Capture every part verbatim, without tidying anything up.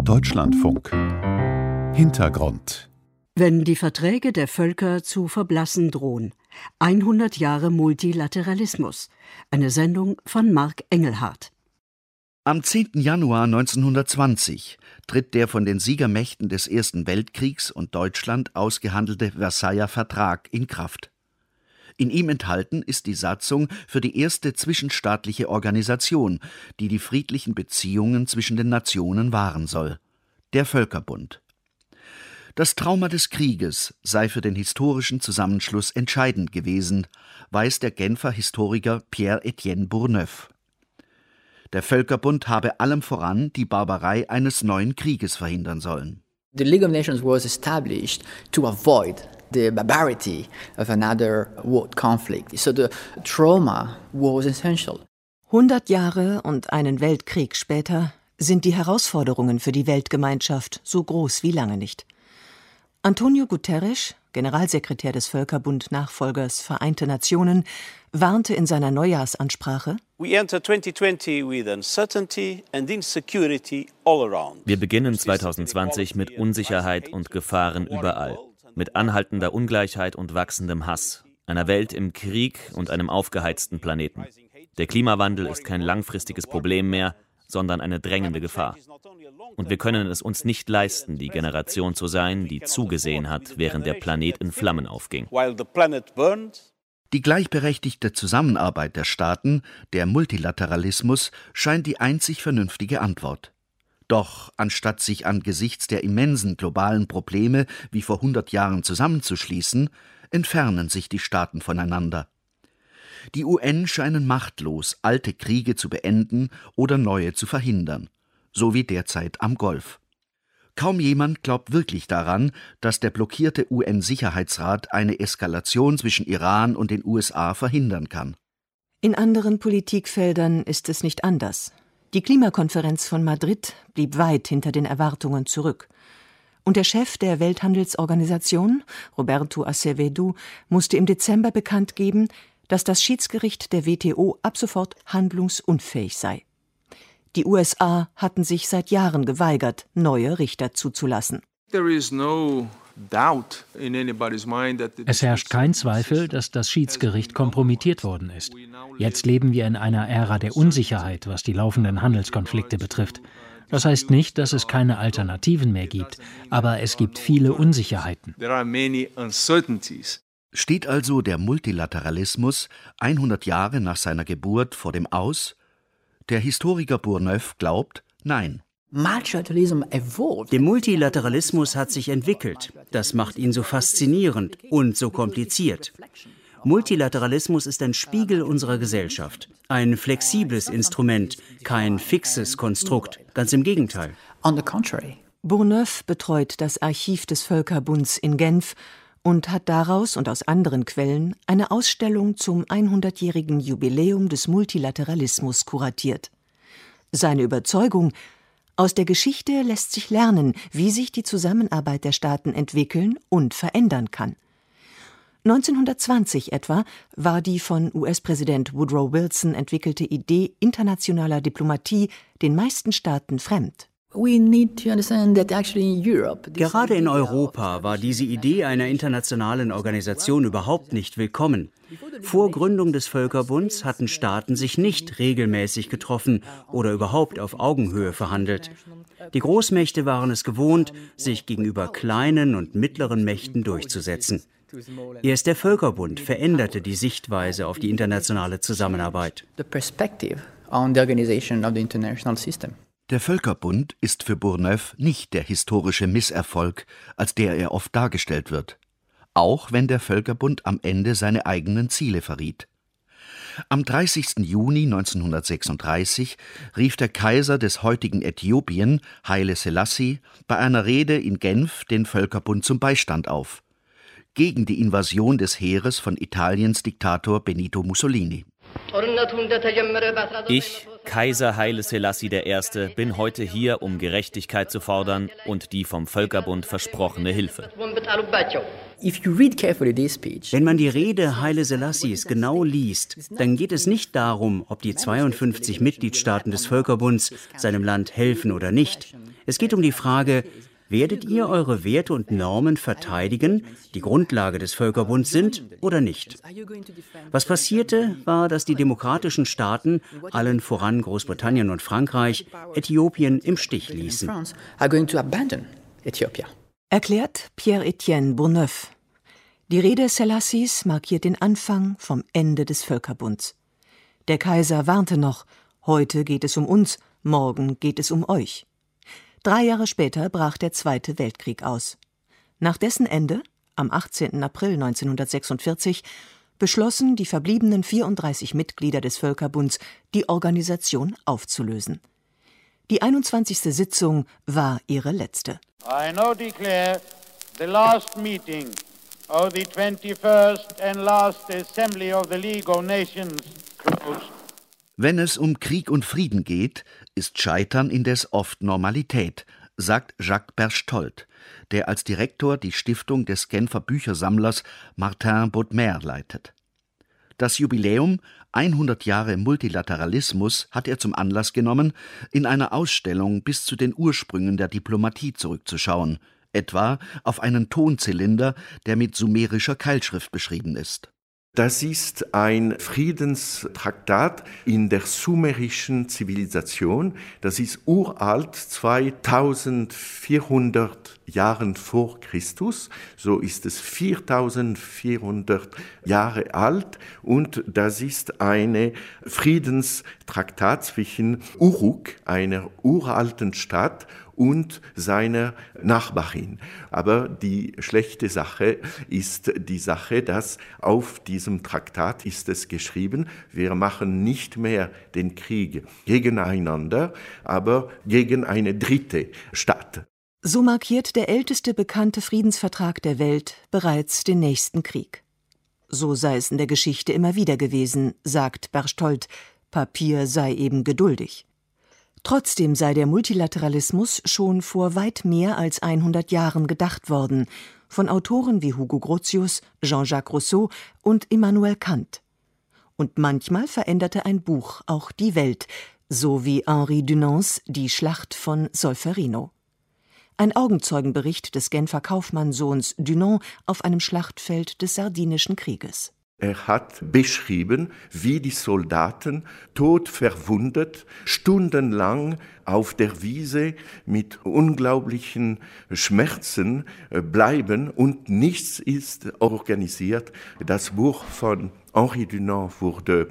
Deutschlandfunk. Hintergrund. Wenn die Verträge der Völker zu verblassen drohen. hundert Jahre Multilateralismus. Eine Sendung von Marc Engelhardt. Am zehnten Januar neunzehnhundertzwanzig tritt der von den Siegermächten des Ersten Weltkriegs und Deutschland ausgehandelte Versailler Vertrag in Kraft. In ihm enthalten ist die Satzung für die erste zwischenstaatliche Organisation, die die friedlichen Beziehungen zwischen den Nationen wahren soll: der Völkerbund. Das Trauma des Krieges sei für den historischen Zusammenschluss entscheidend gewesen, weiß der Genfer Historiker Pierre-Étienne Bourneuf. Der Völkerbund habe allem voran die Barbarei eines neuen Krieges verhindern sollen. The League of Nations was established to avoid the barbarity of another world conflict. So the trauma was essential. hundert Jahre und einen Weltkrieg später sind die Herausforderungen für die Weltgemeinschaft so groß wie lange nicht. Antonio Guterres, Generalsekretär des Völkerbund-Nachfolgers Vereinte Nationen, warnte in seiner Neujahrsansprache: Wir beginnen zwanzig zwanzig mit Unsicherheit und Gefahren überall, mit anhaltender Ungleichheit und wachsendem Hass, einer Welt im Krieg und einem aufgeheizten Planeten. Der Klimawandel ist kein langfristiges Problem mehr, sondern eine drängende Gefahr. Und wir können es uns nicht leisten, die Generation zu sein, die zugesehen hat, während der Planet in Flammen aufging. Die gleichberechtigte Zusammenarbeit der Staaten, der Multilateralismus, scheint die einzig vernünftige Antwort. Doch anstatt sich angesichts der immensen globalen Probleme wie vor hundert Jahren zusammenzuschließen, entfernen sich die Staaten voneinander. Die U N scheinen machtlos, alte Kriege zu beenden oder neue zu verhindern, so wie derzeit am Golf. Kaum jemand glaubt wirklich daran, dass der blockierte U N-Sicherheitsrat eine Eskalation zwischen Iran und den U S A verhindern kann. In anderen Politikfeldern ist es nicht anders. Die Klimakonferenz von Madrid blieb weit hinter den Erwartungen zurück. Und der Chef der Welthandelsorganisation, Roberto Azevedo, musste im Dezember bekannt geben, dass das Schiedsgericht der W T O ab sofort handlungsunfähig sei. Die U S A hatten sich seit Jahren geweigert, neue Richter zuzulassen. Es herrscht kein Zweifel, dass das Schiedsgericht kompromittiert worden ist. Jetzt leben wir in einer Ära der Unsicherheit, was die laufenden Handelskonflikte betrifft. Das heißt nicht, dass es keine Alternativen mehr gibt, aber es gibt viele Unsicherheiten. Steht also der Multilateralismus hundert Jahre nach seiner Geburt vor dem Aus? Der Historiker Bourneuf glaubt, nein. Der Multilateralismus hat sich entwickelt. Das macht ihn so faszinierend und so kompliziert. Multilateralismus ist ein Spiegel unserer Gesellschaft. Ein flexibles Instrument, kein fixes Konstrukt. Ganz im Gegenteil. Bourneuf betreut das Archiv des Völkerbunds in Genf und hat daraus und aus anderen Quellen eine Ausstellung zum hundertjährigen Jubiläum des Multilateralismus kuratiert. Seine Überzeugung: Aus der Geschichte lässt sich lernen, wie sich die Zusammenarbeit der Staaten entwickeln und verändern kann. neunzehnhundertzwanzig etwa war die von U S-Präsident Woodrow Wilson entwickelte Idee internationaler Diplomatie den meisten Staaten fremd. Gerade in Europa war diese Idee einer internationalen Organisation überhaupt nicht willkommen. Vor Gründung des Völkerbunds hatten Staaten sich nicht regelmäßig getroffen oder überhaupt auf Augenhöhe verhandelt. Die Großmächte waren es gewohnt, sich gegenüber kleinen und mittleren Mächten durchzusetzen. Erst der Völkerbund veränderte die Sichtweise auf die internationale Zusammenarbeit. Der Völkerbund ist für Bourneuf nicht der historische Misserfolg, als der er oft dargestellt wird, auch wenn der Völkerbund am Ende seine eigenen Ziele verriet. Am dreißigsten Juni neunzehnhundertsechsunddreißig rief der Kaiser des heutigen Äthiopien, Haile Selassie, bei einer Rede in Genf den Völkerbund zum Beistand auf, gegen die Invasion des Heeres von Italiens Diktator Benito Mussolini. Ich, Kaiser Haile Selassie der Erste, bin heute hier, um Gerechtigkeit zu fordern und die vom Völkerbund versprochene Hilfe. Wenn man die Rede Haile Selassies genau liest, dann geht es nicht darum, ob die zweiundfünfzig Mitgliedstaaten des Völkerbunds seinem Land helfen oder nicht. Es geht um die Frage, werdet ihr eure Werte und Normen verteidigen, die Grundlage des Völkerbunds sind oder nicht? Was passierte, war, dass die demokratischen Staaten, allen voran Großbritannien und Frankreich, Äthiopien im Stich ließen. Erklärt Pierre-Étienne Bourneuf. Die Rede Selassies markiert den Anfang vom Ende des Völkerbunds. Der Kaiser warnte noch, heute geht es um uns, morgen geht es um euch. Drei Jahre später brach der Zweite Weltkrieg aus. Nach dessen Ende, am achtzehnten April neunzehnhundertsechsundvierzig, beschlossen die verbliebenen vierunddreißig Mitglieder des Völkerbunds, die Organisation aufzulösen. Die einundzwanzigste Sitzung war ihre letzte. I now declare the last meeting of the twenty-first and last Assembly of the League of Nations closed. Wenn es um Krieg und Frieden geht, ist Scheitern indes oft Normalität, sagt Jacques Berchtold, der als Direktor die Stiftung des Genfer Büchersammlers Martin Bodmer leitet. Das Jubiläum, hundert Jahre Multilateralismus, hat er zum Anlass genommen, in einer Ausstellung bis zu den Ursprüngen der Diplomatie zurückzuschauen, etwa auf einen Tonzylinder, der mit sumerischer Keilschrift beschrieben ist. Das ist ein Friedenstraktat in der sumerischen Zivilisation. Das ist uralt, zweitausendvierhundert Jahren vor Christus. So ist es viertausendvierhundert Jahre alt. Und das ist ein Friedenstraktat zwischen Uruk, einer uralten Stadt, und seiner Nachbarin. Aber die schlechte Sache ist die Sache, dass auf diesem Traktat ist es geschrieben, wir machen nicht mehr den Krieg gegeneinander, aber gegen eine dritte Stadt. So markiert der älteste bekannte Friedensvertrag der Welt bereits den nächsten Krieg. So sei es in der Geschichte immer wieder gewesen, sagt Berchtold, Papier sei eben geduldig. Trotzdem sei der Multilateralismus schon vor weit mehr als hundert Jahren gedacht worden, von Autoren wie Hugo Grotius, Jean-Jacques Rousseau und Immanuel Kant. Und manchmal veränderte ein Buch auch die Welt, so wie Henri Dunants Die Schlacht von Solferino. Ein Augenzeugenbericht des Genfer Kaufmannssohns Dunant auf einem Schlachtfeld des Sardinischen Krieges. Er hat beschrieben, wie die Soldaten todverwundet stundenlang auf der Wiese mit unglaublichen Schmerzen bleiben und nichts ist organisiert. Das Buch von Henri Dunant wurde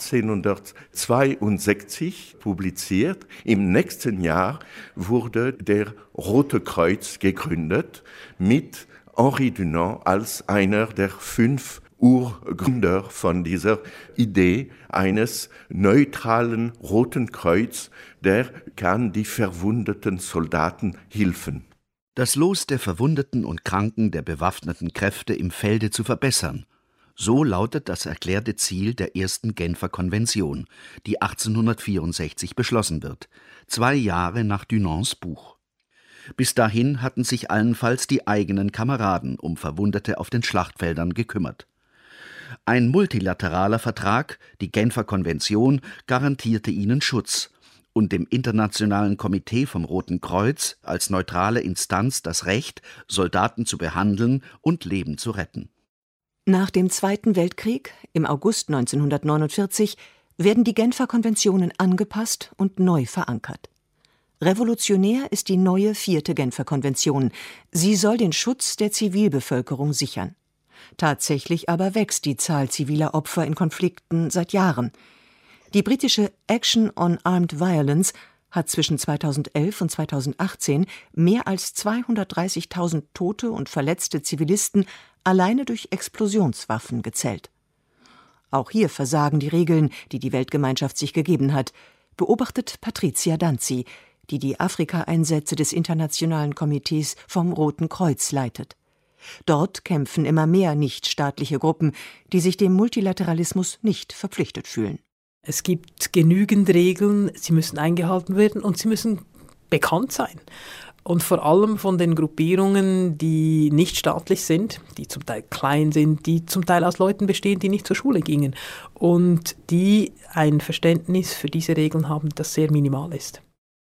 achtzehnhundertzweiundsechzig publiziert. Im nächsten Jahr wurde der Rote Kreuz gegründet mit Henri Dunant als einer der fünf Urgründer von dieser Idee eines neutralen Roten Kreuz, der kann die verwundeten Soldaten helfen. Das Los der Verwundeten und Kranken der bewaffneten Kräfte im Felde zu verbessern. So lautet das erklärte Ziel der ersten Genfer Konvention, die achtzehnhundertvierundsechzig beschlossen wird, zwei Jahre nach Dunants Buch. Bis dahin hatten sich allenfalls die eigenen Kameraden um Verwundete auf den Schlachtfeldern gekümmert. Ein multilateraler Vertrag, die Genfer Konvention, garantierte ihnen Schutz und dem Internationalen Komitee vom Roten Kreuz als neutrale Instanz das Recht, Soldaten zu behandeln und Leben zu retten. Nach dem Zweiten Weltkrieg, im August neunzehnhundertneunundvierzig, werden die Genfer Konventionen angepasst und neu verankert. Revolutionär ist die neue vierte Genfer Konvention. Sie soll den Schutz der Zivilbevölkerung sichern. Tatsächlich aber wächst die Zahl ziviler Opfer in Konflikten seit Jahren. Die britische Action on Armed Violence hat zwischen zweitausendelf und zweitausendachtzehn mehr als zweihundertdreißigtausend tote und verletzte Zivilisten alleine durch Explosionswaffen gezählt. Auch hier versagen die Regeln, die die Weltgemeinschaft sich gegeben hat, beobachtet Patricia Danzi, die die Afrika-Einsätze des Internationalen Komitees vom Roten Kreuz leitet. Dort kämpfen immer mehr nichtstaatliche Gruppen, die sich dem Multilateralismus nicht verpflichtet fühlen. Es gibt genügend Regeln, sie müssen eingehalten werden und sie müssen bekannt sein. Und vor allem von den Gruppierungen, die nicht staatlich sind, die zum Teil klein sind, die zum Teil aus Leuten bestehen, die nicht zur Schule gingen und die ein Verständnis für diese Regeln haben, das sehr minimal ist.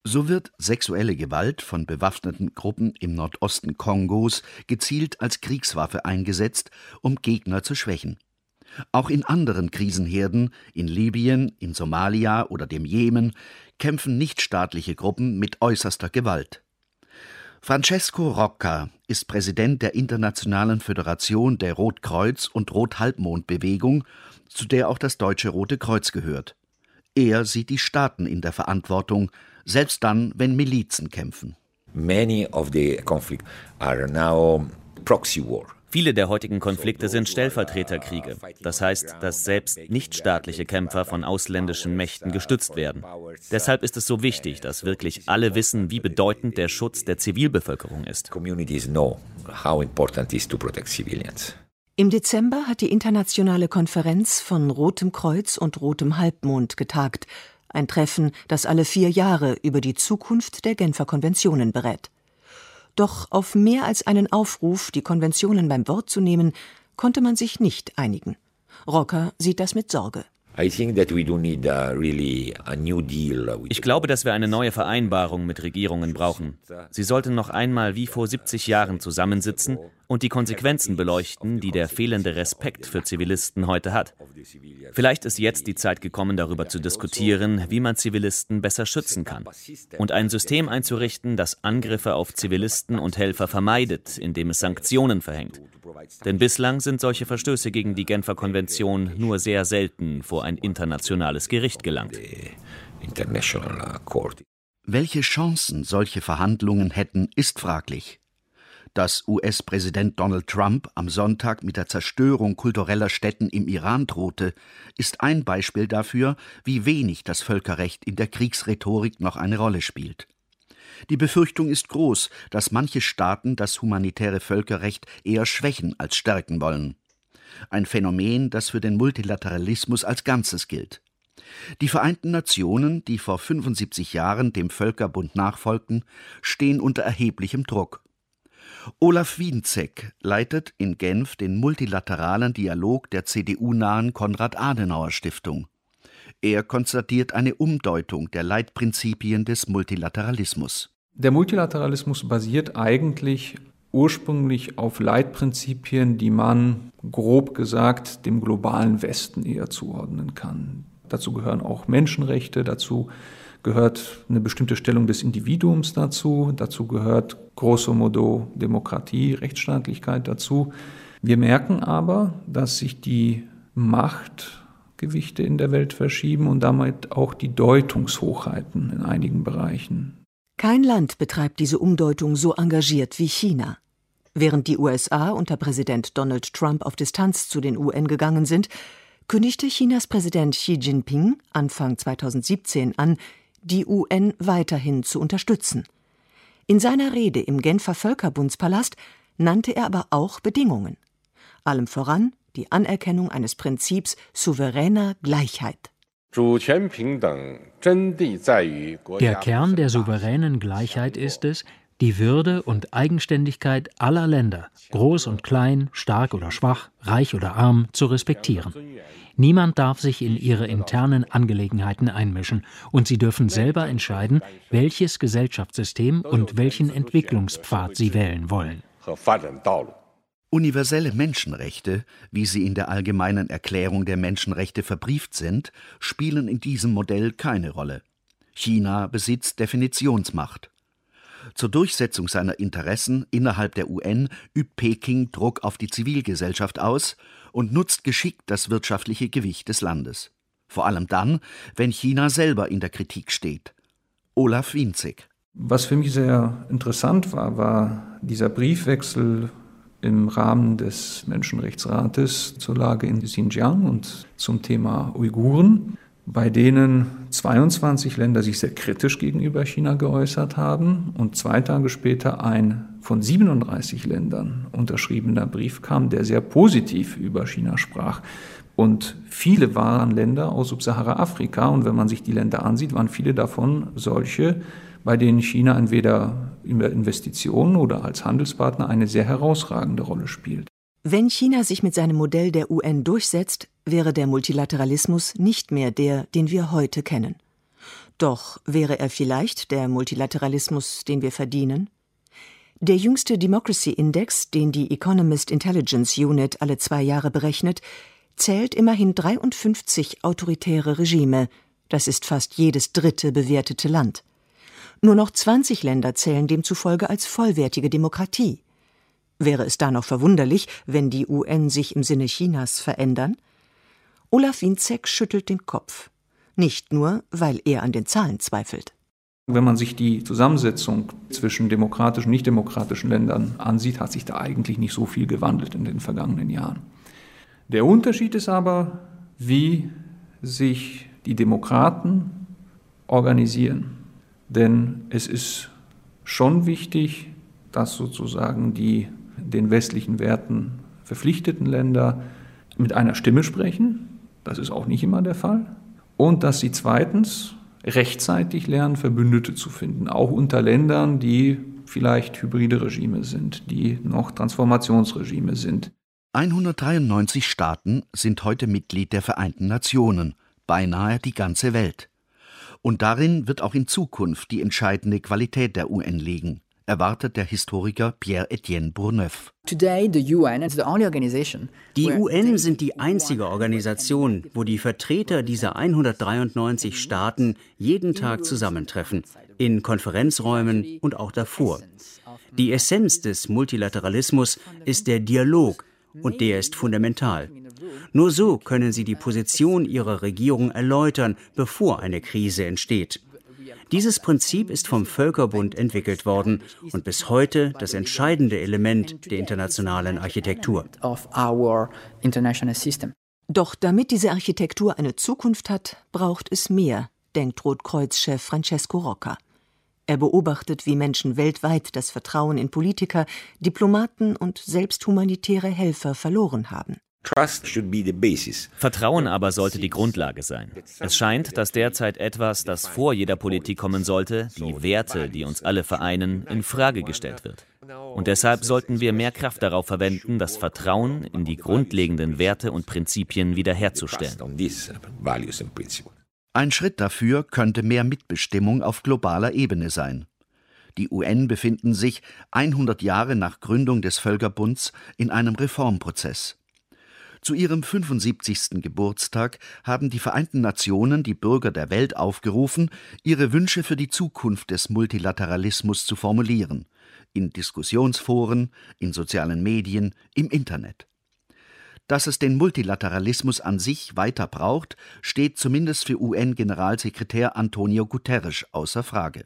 So wird sexuelle Gewalt von bewaffneten Gruppen im Nordosten Kongos gezielt als Kriegswaffe eingesetzt, um Gegner zu schwächen. Auch in anderen Krisenherden, in Libyen, in Somalia oder dem Jemen, kämpfen nichtstaatliche Gruppen mit äußerster Gewalt. Francesco Rocca ist Präsident der Internationalen Föderation der Rotkreuz- und Rothalbmond-Bewegung, zu der auch das Deutsche Rote Kreuz gehört. Er sieht die Staaten in der Verantwortung, selbst dann, wenn Milizen kämpfen. Many of the conflicts are now proxy war. Viele der heutigen Konflikte sind Stellvertreterkriege. Das heißt, dass selbst nichtstaatliche Kämpfer von ausländischen Mächten gestützt werden. Deshalb ist es so wichtig, dass wirklich alle wissen, wie bedeutend der Schutz der Zivilbevölkerung ist. Communities know how important it is to protect civilians. Im Dezember hat die internationale Konferenz von Rotem Kreuz und Rotem Halbmond getagt. Ein Treffen, das alle vier Jahre über die Zukunft der Genfer Konventionen berät. Doch auf mehr als einen Aufruf, die Konventionen beim Wort zu nehmen, konnte man sich nicht einigen. Rocca sieht das mit Sorge. Ich glaube, dass wir eine neue Vereinbarung mit Regierungen brauchen. Sie sollten noch einmal wie vor siebzig Jahren zusammensitzen und die Konsequenzen beleuchten, die der fehlende Respekt für Zivilisten heute hat. Vielleicht ist jetzt die Zeit gekommen, darüber zu diskutieren, wie man Zivilisten besser schützen kann. Und ein System einzurichten, das Angriffe auf Zivilisten und Helfer vermeidet, indem es Sanktionen verhängt. Denn bislang sind solche Verstöße gegen die Genfer Konvention nur sehr selten vor ein internationales Gericht gelangt. Welche Chancen solche Verhandlungen hätten, ist fraglich. Dass U S-Präsident Donald Trump am Sonntag mit der Zerstörung kultureller Stätten im Iran drohte, ist ein Beispiel dafür, wie wenig das Völkerrecht in der Kriegsrhetorik noch eine Rolle spielt. Die Befürchtung ist groß, dass manche Staaten das humanitäre Völkerrecht eher schwächen als stärken wollen. Ein Phänomen, das für den Multilateralismus als Ganzes gilt. Die Vereinten Nationen, die vor fünfundsiebzig Jahren dem Völkerbund nachfolgten, stehen unter erheblichem Druck. Olaf Wienzek leitet in Genf den multilateralen Dialog der C D U-nahen Konrad-Adenauer-Stiftung. Er konstatiert eine Umdeutung der Leitprinzipien des Multilateralismus. Der Multilateralismus basiert eigentlich ursprünglich auf Leitprinzipien, die man, grob gesagt, dem globalen Westen eher zuordnen kann. Dazu gehören auch Menschenrechte, dazu gehört eine bestimmte Stellung des Individuums dazu, dazu gehört grosso modo Demokratie, Rechtsstaatlichkeit dazu. Wir merken aber, dass sich die Machtgewichte in der Welt verschieben und damit auch die Deutungshochheiten in einigen Bereichen. Kein Land betreibt diese Umdeutung so engagiert wie China. Während die U S A unter Präsident Donald Trump auf Distanz zu den U N gegangen sind, kündigte Chinas Präsident Xi Jinping Anfang zweitausendsiebzehn an, die U N weiterhin zu unterstützen. In seiner Rede im Genfer Völkerbundspalast nannte er aber auch Bedingungen. Allem voran die Anerkennung eines Prinzips souveräner Gleichheit. Der Kern der souveränen Gleichheit ist es, die Würde und Eigenständigkeit aller Länder, groß und klein, stark oder schwach, reich oder arm, zu respektieren. Niemand darf sich in ihre internen Angelegenheiten einmischen und sie dürfen selber entscheiden, welches Gesellschaftssystem und welchen Entwicklungspfad sie wählen wollen. Universelle Menschenrechte, wie sie in der Allgemeinen Erklärung der Menschenrechte verbrieft sind, spielen in diesem Modell keine Rolle. China besitzt Definitionsmacht. Zur Durchsetzung seiner Interessen innerhalb der U N übt Peking Druck auf die Zivilgesellschaft aus und nutzt geschickt das wirtschaftliche Gewicht des Landes. Vor allem dann, wenn China selber in der Kritik steht. Olaf Wienzek. Was für mich sehr interessant war, war dieser Briefwechsel im Rahmen des Menschenrechtsrates zur Lage in Xinjiang und zum Thema Uiguren, bei denen zweiundzwanzig Länder sich sehr kritisch gegenüber China geäußert haben und zwei Tage später ein von siebenunddreißig Ländern unterschriebener Brief kam, der sehr positiv über China sprach. Und viele waren Länder aus Subsahara-Afrika und wenn man sich die Länder ansieht, waren viele davon solche, bei denen China entweder über Investitionen oder als Handelspartner eine sehr herausragende Rolle spielt. Wenn China sich mit seinem Modell der U N durchsetzt, wäre der Multilateralismus nicht mehr der, den wir heute kennen. Doch wäre er vielleicht der Multilateralismus, den wir verdienen? Der jüngste Democracy Index, den die Economist Intelligence Unit alle zwei Jahre berechnet, zählt immerhin dreiundfünfzig autoritäre Regime. Das ist fast jedes dritte bewertete Land. Nur noch zwanzig Länder zählen demzufolge als vollwertige Demokratie. Wäre es da noch verwunderlich, wenn die U N sich im Sinne Chinas verändern? Olaf Winzek schüttelt den Kopf. Nicht nur, weil er an den Zahlen zweifelt. Wenn man sich die Zusammensetzung zwischen demokratischen und nichtdemokratischen Ländern ansieht, hat sich da eigentlich nicht so viel gewandelt in den vergangenen Jahren. Der Unterschied ist aber, wie sich die Demokraten organisieren. Denn es ist schon wichtig, dass sozusagen die den westlichen Werten verpflichteten Länder mit einer Stimme sprechen. Das ist auch nicht immer der Fall. Und dass sie zweitens rechtzeitig lernen, Verbündete zu finden, auch unter Ländern, die vielleicht hybride Regime sind, die noch Transformationsregime sind. hundertdreiundneunzig Staaten sind heute Mitglied der Vereinten Nationen, beinahe die ganze Welt. Und darin wird auch in Zukunft die entscheidende Qualität der U N liegen, erwartet der Historiker Pierre-Etienne Bourneuf. Die U N sind die einzige Organisation, wo die Vertreter dieser hundertdreiundneunzig Staaten jeden Tag zusammentreffen, in Konferenzräumen und auch davor. Die Essenz des Multilateralismus ist der Dialog, und der ist fundamental. Nur so können sie die Position ihrer Regierung erläutern, bevor eine Krise entsteht. Dieses Prinzip ist vom Völkerbund entwickelt worden und bis heute das entscheidende Element der internationalen Architektur. Doch damit diese Architektur eine Zukunft hat, braucht es mehr, denkt Rotkreuz-Chef Francesco Rocca. Er beobachtet, wie Menschen weltweit das Vertrauen in Politiker, Diplomaten und selbst humanitäre Helfer verloren haben. Vertrauen aber sollte die Grundlage sein. Es scheint, dass derzeit etwas, das vor jeder Politik kommen sollte, die Werte, die uns alle vereinen, in Frage gestellt wird. Und deshalb sollten wir mehr Kraft darauf verwenden, das Vertrauen in die grundlegenden Werte und Prinzipien wiederherzustellen. Ein Schritt dafür könnte mehr Mitbestimmung auf globaler Ebene sein. Die U N befinden sich hundert Jahre nach Gründung des Völkerbunds in einem Reformprozess. Zu ihrem fünfundsiebzigsten Geburtstag haben die Vereinten Nationen die Bürger der Welt aufgerufen, ihre Wünsche für die Zukunft des Multilateralismus zu formulieren, in Diskussionsforen, in sozialen Medien, im Internet. Dass es den Multilateralismus an sich weiter braucht, steht zumindest für U N-Generalsekretär Antonio Guterres außer Frage.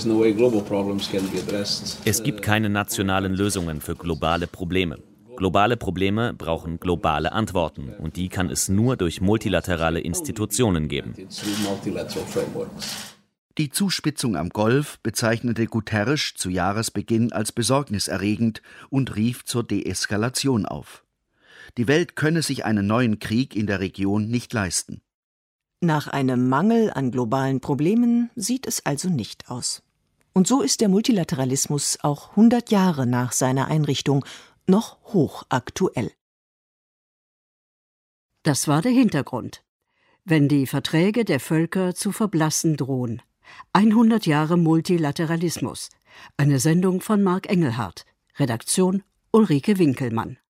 Es gibt keine nationalen Lösungen für globale Probleme. Globale Probleme brauchen globale Antworten, und die kann es nur durch multilaterale Institutionen geben. Die Zuspitzung am Golf bezeichnete Guterres zu Jahresbeginn als besorgniserregend und rief zur Deeskalation auf. Die Welt könne sich einen neuen Krieg in der Region nicht leisten. Nach einem Mangel an globalen Problemen sieht es also nicht aus. Und so ist der Multilateralismus auch hundert Jahre nach seiner Einrichtung noch hochaktuell. Das war der Hintergrund. Wenn die Verträge der Völker zu verblassen drohen. hundert Jahre Multilateralismus. Eine Sendung von Marc Engelhardt. Redaktion Ulrike Winkelmann.